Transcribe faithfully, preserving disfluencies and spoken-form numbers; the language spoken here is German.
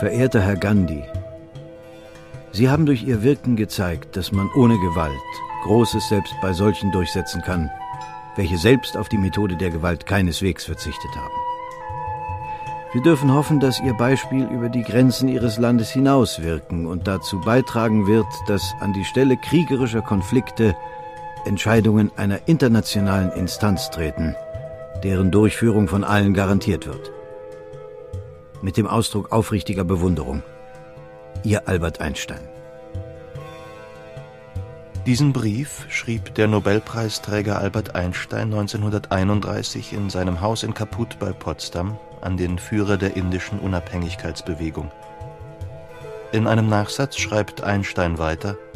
Verehrter Herr Gandhi, Sie haben durch Ihr Wirken gezeigt, dass man ohne Gewalt Großes selbst bei solchen durchsetzen kann, welche selbst auf die Methode der Gewalt keineswegs verzichtet haben. Wir dürfen hoffen, dass Ihr Beispiel über die Grenzen Ihres Landes hinaus wirken und dazu beitragen wird, dass an die Stelle kriegerischer Konflikte Entscheidungen einer internationalen Instanz treten, deren Durchführung von allen garantiert wird. Mit dem Ausdruck aufrichtiger Bewunderung. Ihr Albert Einstein. Diesen Brief schrieb der Nobelpreisträger Albert Einstein neunzehnhunderteinunddreißig in seinem Haus in Kaput bei Potsdam an den Führer der indischen Unabhängigkeitsbewegung. In einem Nachsatz schreibt Einstein weiter: